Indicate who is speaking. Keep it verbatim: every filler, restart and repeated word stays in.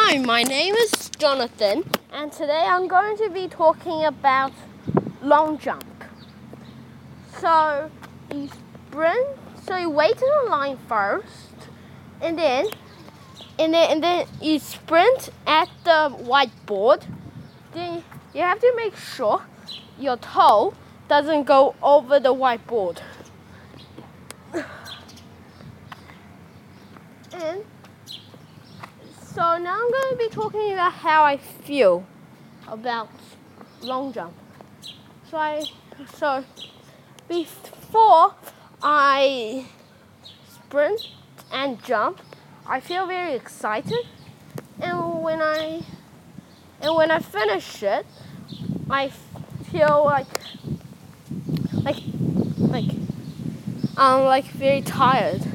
Speaker 1: Hi, my name is Jonathan, and today I'm going to be talking about long jump. So you sprint, so you wait in the line first, and then and then and then you sprint at the whiteboard. Then you have to make sure your toe doesn't go over the whiteboard. And so now I'm going to be talking about how I feel about long jump. So I, so before I sprint and jump, I feel very excited, and when I and when I finish it, I feel like like like um like very tired.